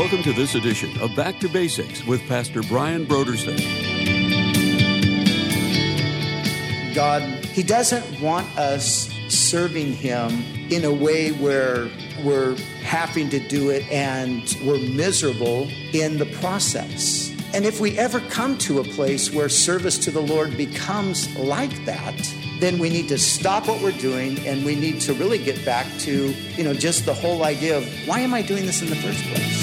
Welcome to this edition of Back to Basics with Pastor Brian Brodersen. God, He doesn't want us serving Him in a way where we're having to do it and we're miserable in the process. And if we ever come to a place where service to the Lord becomes like that, then we need to stop what we're doing and we need to really get back to, just the whole idea of why am I doing this in the first place?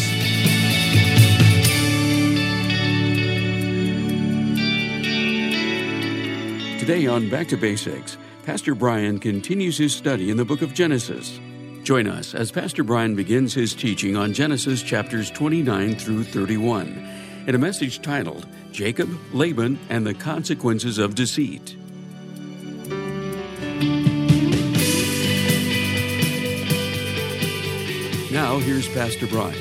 Today on Back to Basics, Pastor Brian continues his study in the book of Genesis. Join us as Pastor Brian begins his teaching on Genesis chapters 29 through 31 in a message titled, Jacob, Laban, and the Consequences of Deceit. Now, here's Pastor Brian.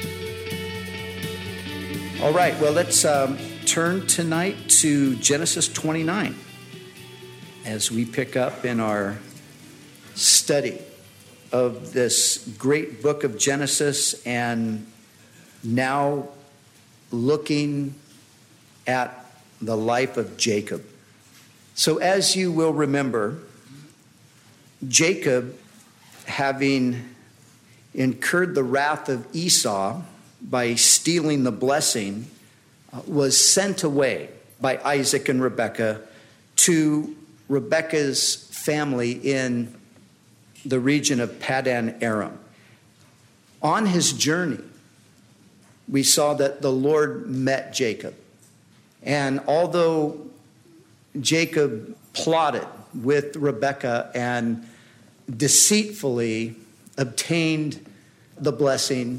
All right, well, let's turn tonight to Genesis 29 as we pick up in our study of this great book of Genesis, and now looking at the life of Jacob. So as you will remember, Jacob, having incurred the wrath of Esau by stealing the blessing, was sent away by Isaac and Rebekah to Rebekah's family in the region of Paddan Aram. On his journey, we saw that the Lord met Jacob. And although Jacob plotted with Rebekah and deceitfully obtained the blessing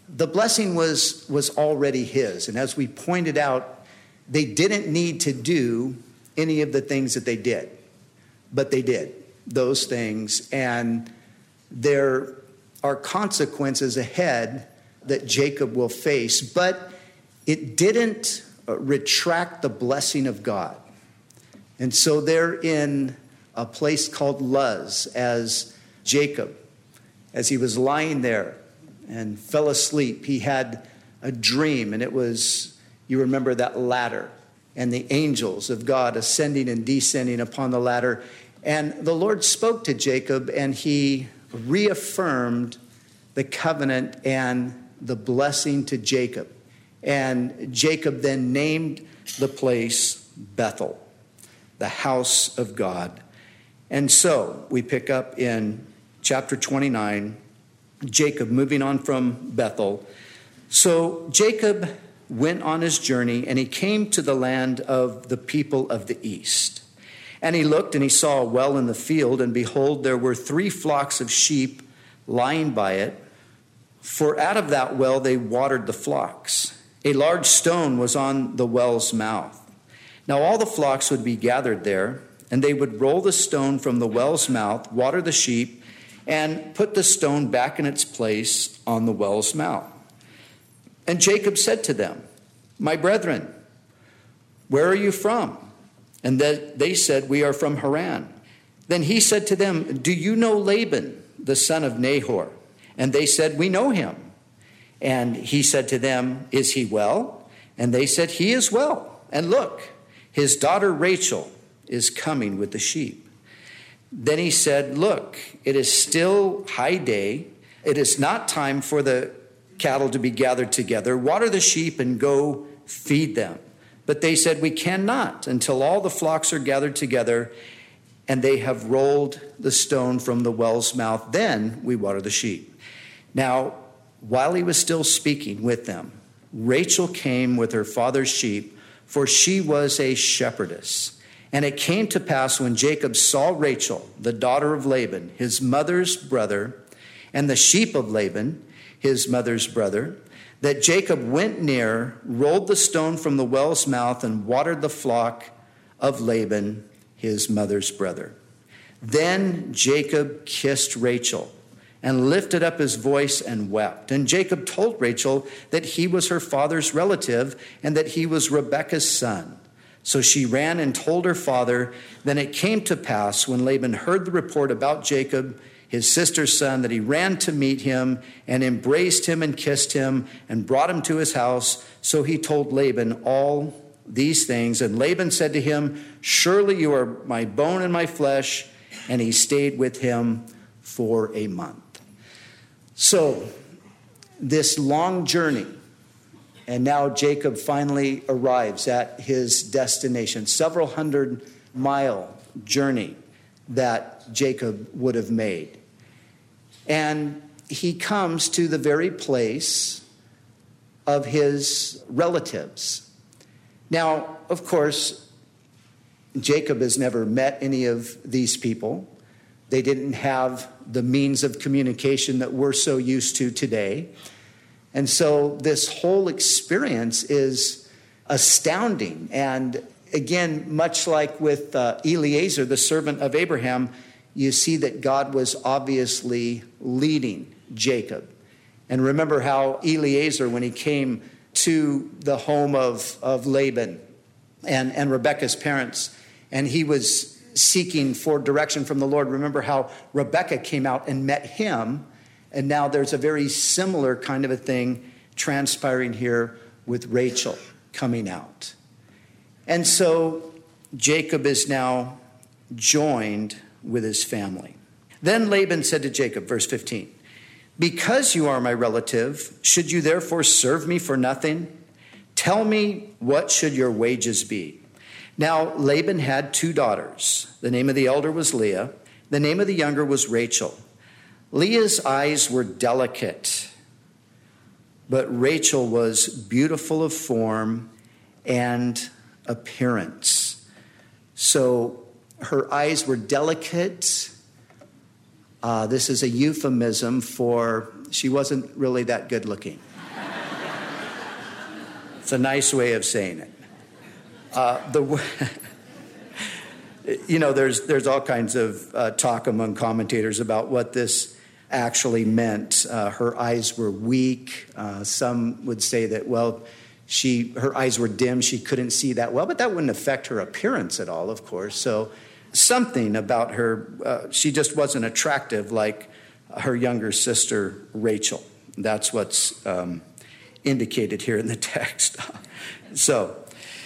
was already his. And as we pointed out, they didn't need to do any of the things that they did. But they did those things. And there are consequences ahead that Jacob will face. But it didn't retract the blessing of God. And so they're in a place called Luz as Jacob, as he was lying there and fell asleep, he had a dream, and it was, you remember that ladder and the angels of God ascending and descending upon the ladder. And the Lord spoke to Jacob, and he reaffirmed the covenant and the blessing to Jacob. And Jacob then named the place Bethel, the house of God. And so we pick up in chapter 29, Jacob moving on from Bethel. So Jacob went on his journey, and he came to the land of the people of the east. And he looked, and he saw a well in the field, and behold, there were 3 flocks of sheep lying by it. For out of that well they watered the flocks. A large stone was on the well's mouth. Now all the flocks would be gathered there, and they would roll the stone from the well's mouth, water the sheep, and put the stone back in its place on the well's mouth. And Jacob said to them, "My brethren, where are you from?" And they said, "We are from Haran." Then he said to them, "Do you know Laban, the son of Nahor?" And they said, "We know him." And he said to them, "Is he well?" And they said, "He is well. And look, his daughter Rachel is coming with the sheep." Then he said, "Look, it is still high day. It is not time for the cattle to be gathered together. Water the sheep and go feed them." But they said, "We cannot until all the flocks are gathered together and they have rolled the stone from the well's mouth. Then we water the sheep." Now, while he was still speaking with them, Rachel came with her father's sheep, for she was a shepherdess. And it came to pass when Jacob saw Rachel, the daughter of Laban, his mother's brother, and the sheep of Laban, his mother's brother, that Jacob went near, rolled the stone from the well's mouth, and watered the flock of Laban, his mother's brother. Then Jacob kissed Rachel and lifted up his voice and wept. And Jacob told Rachel that he was her father's relative and that he was Rebekah's son. So she ran and told her father. Then it came to pass when Laban heard the report about Jacob, his sister's son, that he ran to meet him and embraced him and kissed him and brought him to his house. So he told Laban all these things. And Laban said to him, "Surely you are my bone and my flesh." And he stayed with him for a month. So this long journey, and now Jacob finally arrives at his destination, several 100-mile journey that Jacob would have made. And he comes to the very place of his relatives. Now, of course, Jacob has never met any of these people. They didn't have the means of communication that we're so used to today. And so this whole experience is astounding. And again, much like with Eliezer, the servant of Abraham, you see that God was obviously leading Jacob. And remember how Eliezer, when he came to the home of Laban and Rebekah's parents, and he was seeking for direction from the Lord, remember how Rebekah came out and met him. And now there's a very similar kind of a thing transpiring here with Rachel coming out. And so Jacob is now joined with his family. Then Laban said to Jacob, verse 15, "Because you are my relative, should you therefore serve me for nothing? Tell me, what should your wages be?" Now Laban had 2 daughters. The name of the elder was Leah. The name of the younger was Rachel. Leah's eyes were delicate, but Rachel was beautiful of form and appearance. So her eyes were delicate. This is a euphemism for she wasn't really that good looking. It's a nice way of saying it. There's all kinds of talk among commentators about what this actually meant. Her eyes were weak. Some would say that, well, her eyes were dim. She couldn't see that well, but that wouldn't affect her appearance at all, of course. So something about her, she just wasn't attractive like her younger sister, Rachel. That's what's indicated here in the text. So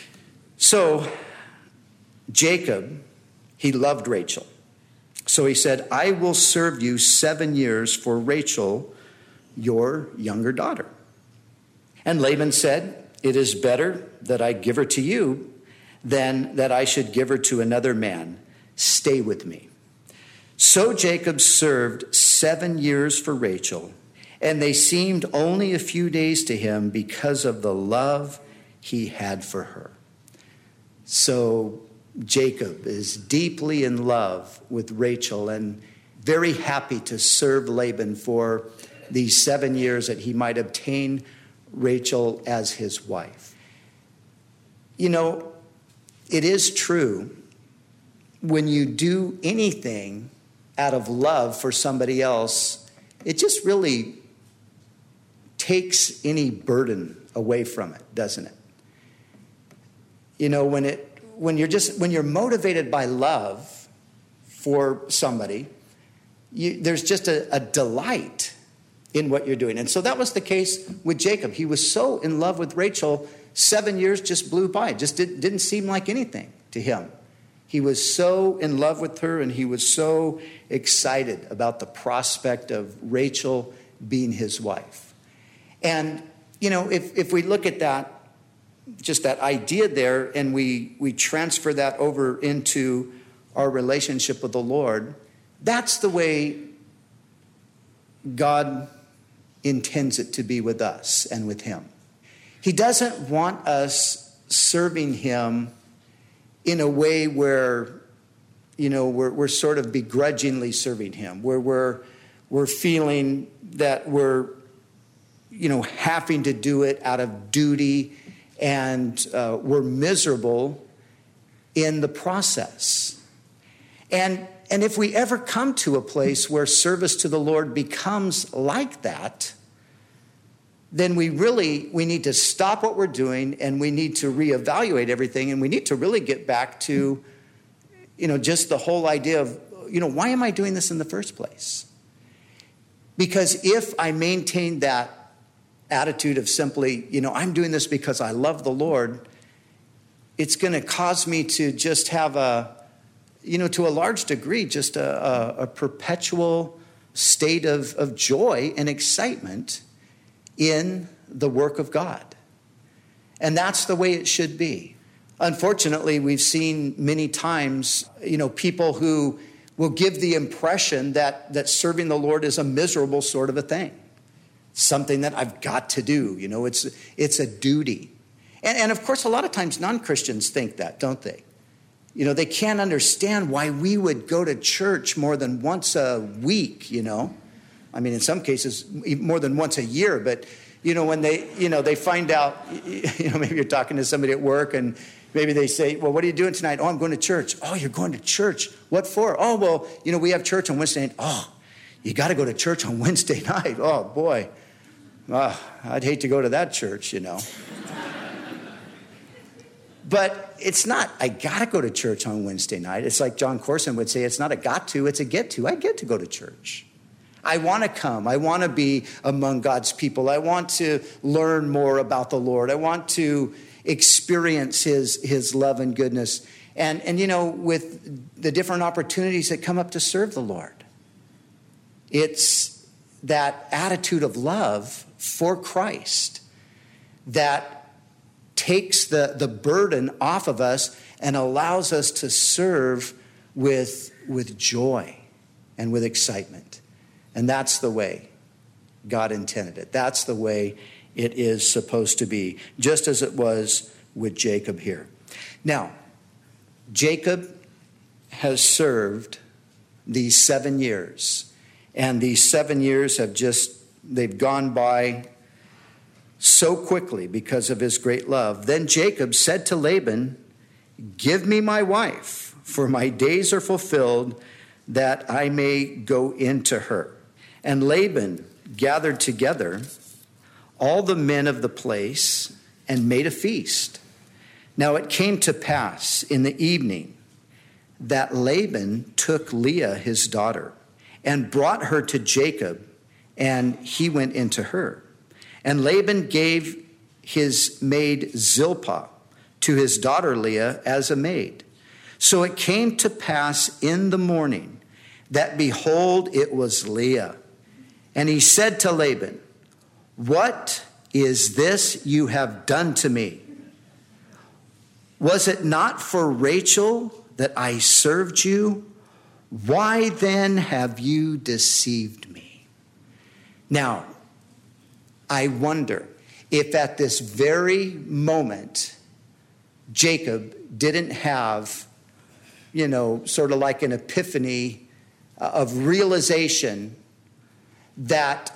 Jacob, he loved Rachel. So he said, "I will serve you 7 years for Rachel, your younger daughter." And Laban said, "It is better that I give her to you than that I should give her to another man. Stay with me." So Jacob served 7 years for Rachel, and they seemed only a few days to him because of the love he had for her. So Jacob is deeply in love with Rachel and very happy to serve Laban for these 7 years that he might obtain Rachel as his wife. You know, it is true, when you do anything out of love for somebody else, it just really takes any burden away from it, doesn't it? You know, when you're motivated by love for somebody, there's just a delight in what you're doing. And so that was the case with Jacob. He was so in love with Rachel, 7 years just blew by. Just didn't seem like anything to him. He was so in love with her, and he was so excited about the prospect of Rachel being his wife. And, you know, if we look at that, just that idea there, and we transfer that over into our relationship with the Lord, that's the way God intends it to be with us and with him. He doesn't want us serving him in a way where, you know, we're sort of begrudgingly serving him, where we're feeling that we're, you know, having to do it out of duty, and we're miserable in the process. And if we ever come to a place where service to the Lord becomes like that, then we need to stop what we're doing, and we need to reevaluate everything, and we need to really get back to, you know, just the whole idea of, you know, why am I doing this in the first place? Because if I maintain that attitude of simply, I'm doing this because I love the Lord, it's going to cause me to just have to a large degree, just a perpetual state of joy and excitement in the work of God. And that's the way it should be. Unfortunately, we've seen many times, people who will give the impression that serving the Lord is a miserable sort of a thing. Something that I've got to do. It's a duty. And of course, a lot of times non-Christians think that, don't they? They can't understand why we would go to church more than once a week, I mean, in some cases, more than once a year. But, when they find out, maybe you're talking to somebody at work and maybe they say, well, what are you doing tonight? Oh, I'm going to church. Oh, you're going to church. What for? Oh, well, we have church on Wednesday night. Oh, you got to go to church on Wednesday night. Oh, boy. I'd hate to go to that church, But it's not, I got to go to church on Wednesday night. It's like John Corson would say, it's not a got to, it's a get to. I get to go to church. I want to come. I want to be among God's people. I want to learn more about the Lord. I want to experience his love and goodness. And with the different opportunities that come up to serve the Lord. It's that attitude of love for Christ that takes the burden off of us and allows us to serve with joy and with excitement. And that's the way God intended it. That's the way it is supposed to be, just as it was with Jacob here. Now, Jacob has served these 7 years, and these 7 years they've gone by so quickly because of his great love. Then Jacob said to Laban, "Give me my wife, for my days are fulfilled, that I may go into her." And Laban gathered together all the men of the place and made a feast. Now it came to pass in the evening that Laban took Leah his daughter and brought her to Jacob, and he went into her. And Laban gave his maid Zilpah to his daughter Leah as a maid. So it came to pass in the morning that, behold, it was Leah. And he said to Laban, "What is this you have done to me? Was it not for Rachel that I served you? Why then have you deceived me?" Now, I wonder if at this very moment, Jacob didn't have, sort of like an epiphany of realization that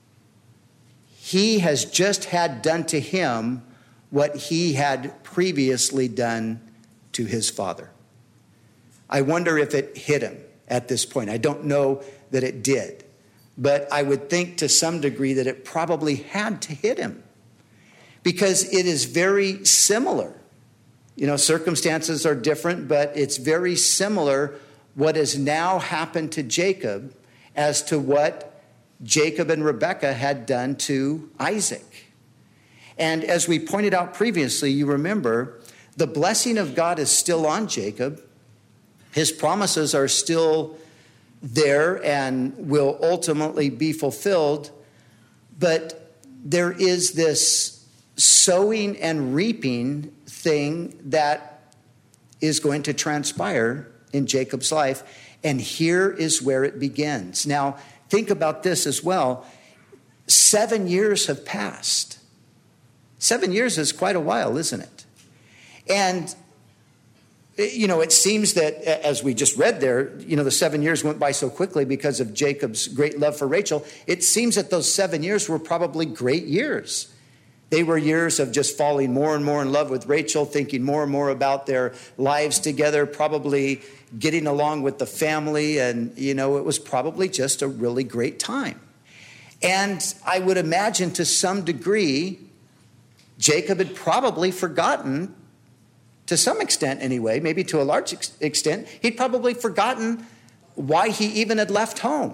he has just had done to him what he had previously done to his father. I wonder if it hit him at this point. I don't know that it did. But I would think to some degree that it probably had to hit him, because it is very similar. Circumstances are different, but it's very similar what has now happened to Jacob as to what Jacob and Rebekah had done to Isaac. And as we pointed out previously, you remember, the blessing of God is still on Jacob. His promises are still there and will ultimately be fulfilled. But there is this sowing and reaping thing that is going to transpire in Jacob's life. And here is where it begins. Now, think about this as well. 7 years have passed. 7 years is quite a while, isn't it? And it seems that, as we just read there, the 7 years went by so quickly because of Jacob's great love for Rachel. It seems that those 7 years were probably great years. They were years of just falling more and more in love with Rachel, thinking more and more about their lives together, probably getting along with the family. And, it was probably just a really great time. And I would imagine to some degree, Jacob had probably forgotten, to some extent anyway, maybe to a large extent, he'd probably forgotten why he even had left home.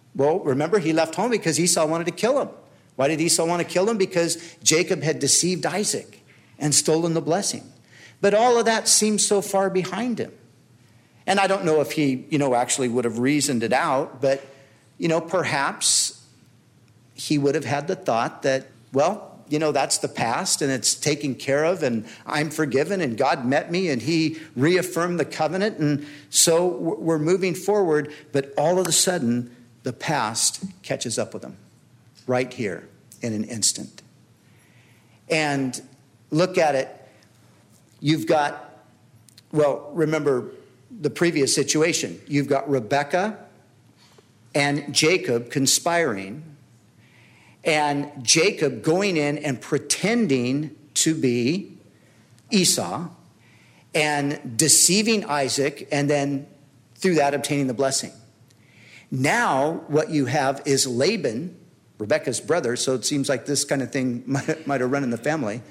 Well, remember, he left home because Esau wanted to kill him. Why did Esau want to kill him? Because Jacob had deceived Isaac and stolen the blessing. But all of that seems so far behind him. And I don't know if he, actually would have reasoned it out, but, perhaps he would have had the thought that, well, that's the past and it's taken care of and I'm forgiven and God met me and he reaffirmed the covenant. And so we're moving forward. But all of a sudden, the past catches up with him right here in an instant. And look at it. You've got, remember the previous situation. You've got Rebekah and Jacob conspiring, and Jacob going in and pretending to be Esau and deceiving Isaac, and then through that obtaining the blessing. Now what you have is Laban, Rebekah's brother, so it seems like this kind of thing might have run in the family.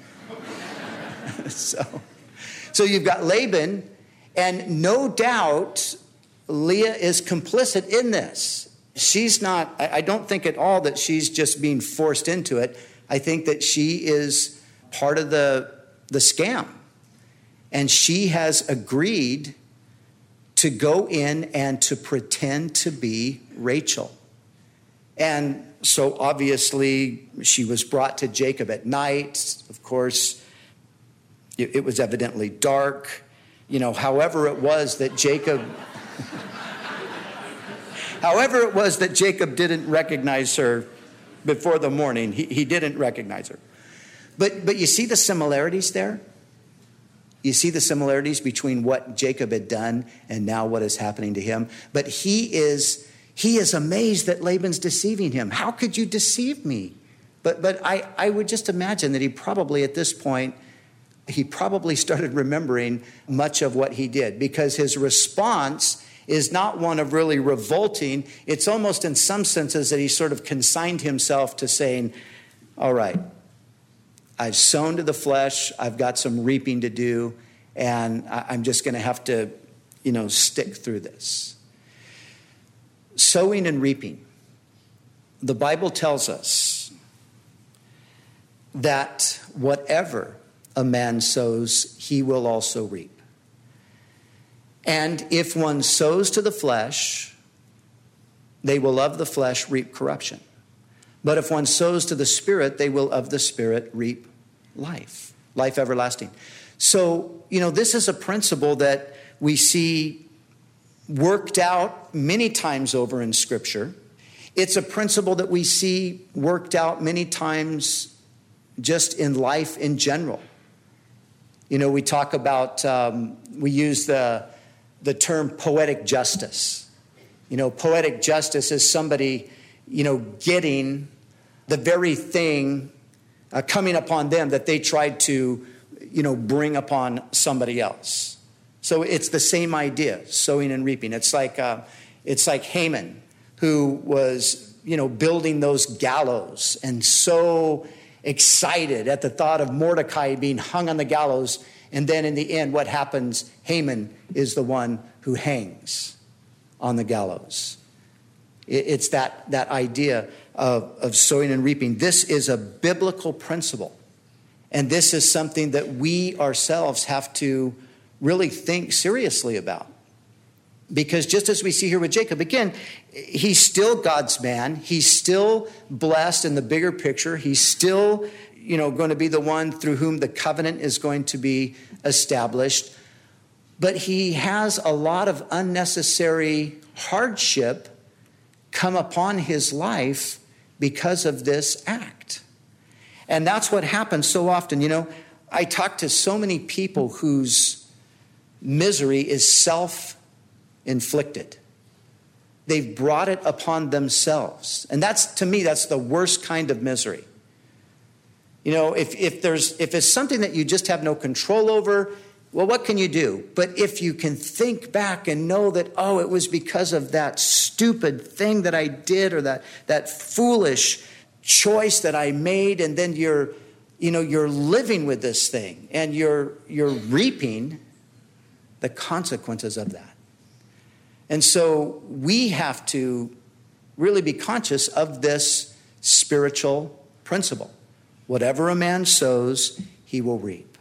So you've got Laban, and no doubt Leah is complicit in this. She's not, I don't think at all that she's just being forced into it. I think that she is part of the scam. And she has agreed to go in and to pretend to be Rachel. And so obviously she was brought to Jacob at night. Of course, it was evidently dark. However it was that Jacob didn't recognize her before the morning. He didn't recognize her. But you see the similarities there? You see the similarities between what Jacob had done and now what is happening to him. But he is amazed that Laban's deceiving him. How could you deceive me? But I would just imagine that he probably at this point, he probably started remembering much of what he did, because his response is not one of really revolting. It's almost in some senses that he sort of consigned himself to saying, all right, I've sown to the flesh, I've got some reaping to do, and I'm just going to have to, stick through this. Sowing and reaping. The Bible tells us that whatever a man sows, he will also reap. And if one sows to the flesh, they will of the flesh reap corruption. But if one sows to the Spirit, they will of the Spirit reap life everlasting. So, this is a principle that we see worked out many times over in Scripture. It's a principle that we see worked out many times just in life in general. We talk about, we use the term poetic justice. Poetic justice is somebody, getting the very thing coming upon them that they tried to, bring upon somebody else. So it's the same idea, sowing and reaping. It's like Haman, who was, building those gallows and so excited at the thought of Mordecai being hung on the gallows. And then in the end, what happens? Haman is the one who hangs on the gallows. It's that idea of sowing and reaping. This is a biblical principle. And this is something that we ourselves have to really think seriously about. Because just as we see here with Jacob, again, he's still God's man. He's still blessed in the bigger picture. He's still, going to be the one through whom the covenant is going to be established. But he has a lot of unnecessary hardship come upon his life because of this act. And that's what happens so often. I talk to so many people whose misery is self-inflicted. They've brought it upon themselves. And to me, that's the worst kind of misery. If it's something that you just have no control over, well, what can you do? But if you can think back and know that, it was because of that stupid thing that I did, or that foolish choice that I made, and then you're living with this thing and you're reaping the consequences of that. And so we have to really be conscious of this spiritual principle. Whatever a man sows, he will reap.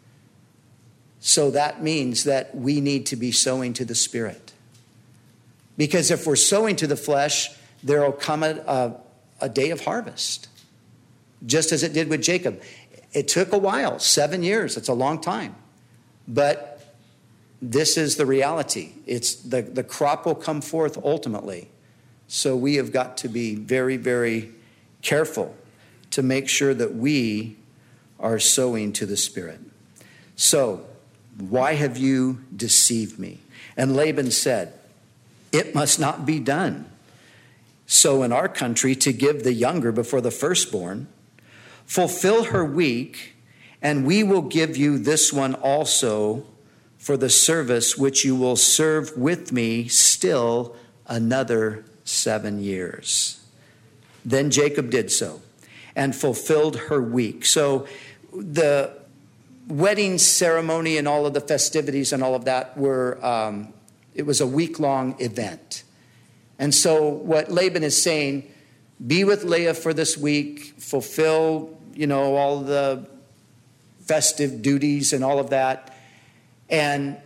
So that means that we need to be sowing to the Spirit. Because if we're sowing to the flesh, there will come a day of harvest, just as it did with Jacob. It took a while, 7 years. It's a long time. But this is the reality. It's the crop will come forth ultimately. So we have got to be very, very careful to make sure that we are sowing to the Spirit. So, why have you deceived me? And Laban said, it must not be done so in our country to give the younger before the firstborn. Fulfill her week, and we will give you this one also for the service which you will serve with me still another 7 years. Then Jacob did so and fulfilled her week. So the wedding ceremony and all of the festivities and all of that were, it was a week-long event. And so what Laban is saying, be with Leah for this week, fulfill, all the festive duties and all of that, and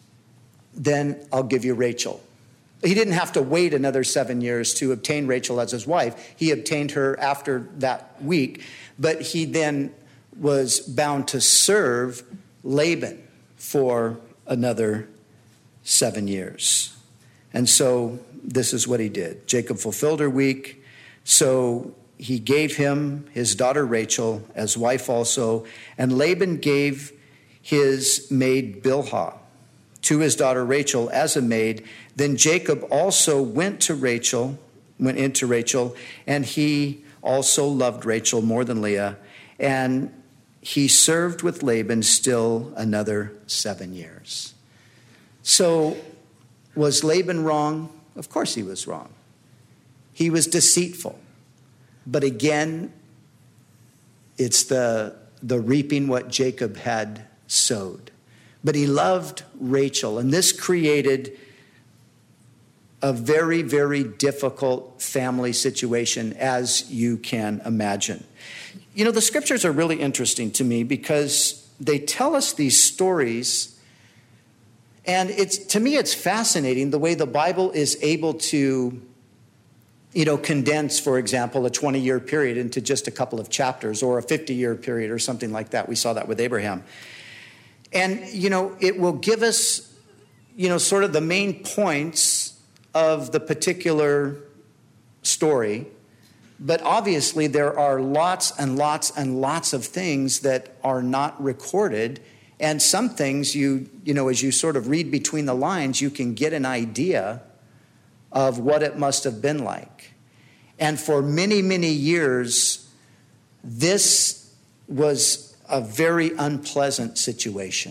then I'll give you Rachel. He didn't have to wait another 7 years to obtain Rachel as his wife. He obtained her after that week, but he then was bound to serve Laban for another 7 years. And so this is what he did. Jacob fulfilled her week, so he gave him his daughter Rachel as wife also, and Laban gave his maid Bilhah to his daughter Rachel as a maid. Then Jacob also went into Rachel, and he also loved Rachel more than Leah, and he served with Laban still another 7 years. So was Laban wrong? Of course he was wrong. He was deceitful. But again, it's the reaping what Jacob had sowed. But he loved Rachel, and this created a very, very difficult family situation, as you can imagine. The scriptures are really interesting to me because they tell us these stories, and to me it's fascinating the way the Bible is able to condense, for example, a 20-year period into just a couple of chapters, or a 50-year period or something like that. We saw that with Abraham. And, it will give us, sort of the main points of the particular story. But obviously there are lots and lots and lots of things that are not recorded. And some things as you sort of read between the lines, you can get an idea of what it must have been like. And for many, many years, this was a very unpleasant situation.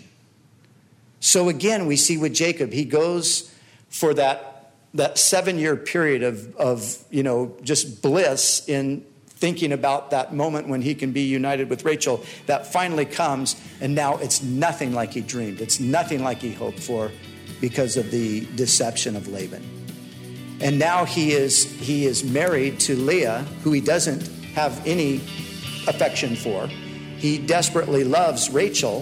So again, we see with Jacob, he goes for that 7-year period of just bliss in thinking about that moment when he can be united with Rachel. That finally comes, and now it's nothing like he dreamed. It's nothing like he hoped for because of the deception of Laban. And now he is married to Leah, who he doesn't have any affection for. He desperately loves Rachel.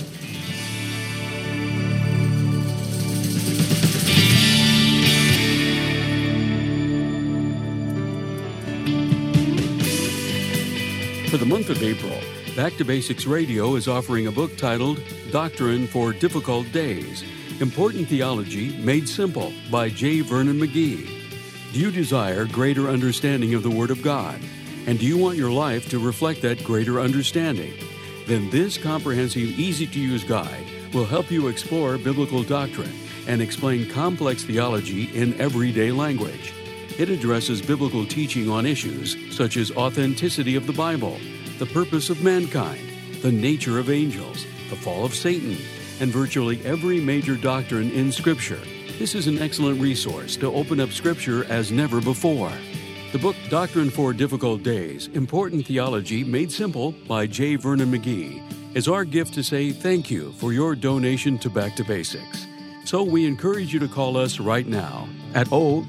For the month of April, Back to Basics Radio is offering a book titled Doctrine for Difficult Days, Important Theology Made Simple by J. Vernon McGee. Do you desire greater understanding of the Word of God? And do you want your life to reflect that greater understanding? Then this comprehensive, easy-to-use guide will help you explore biblical doctrine and explain complex theology in everyday language. It addresses biblical teaching on issues such as authenticity of the Bible, the purpose of mankind, the nature of angels, the fall of Satan, and virtually every major doctrine in Scripture. This is an excellent resource to open up Scripture as never before. The book Doctrine for Difficult Days, Important Theology Made Simple by J. Vernon McGee is our gift to say thank you for your donation to Back to Basics. So we encourage you to call us right now at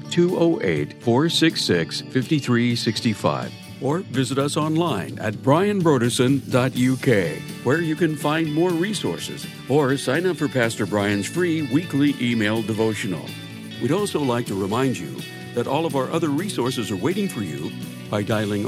0208-466-5365 or visit us online at brianbroderson.uk, where you can find more resources or sign up for Pastor Brian's free weekly email devotional. We'd also like to remind you that all of our other resources are waiting for you by dialing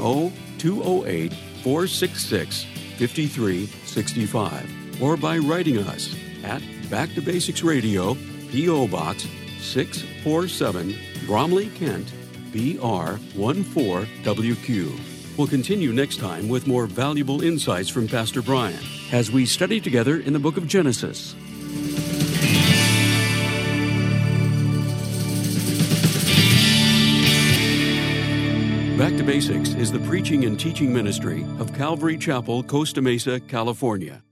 0208-466-5365 or by writing us at Back to Basics Radio, P.O. Box 647, Bromley, Kent, BR 14WQ. We'll continue next time with more valuable insights from Pastor Brian as we study together in the book of Genesis. Back to Basics is the preaching and teaching ministry of Calvary Chapel, Costa Mesa, California.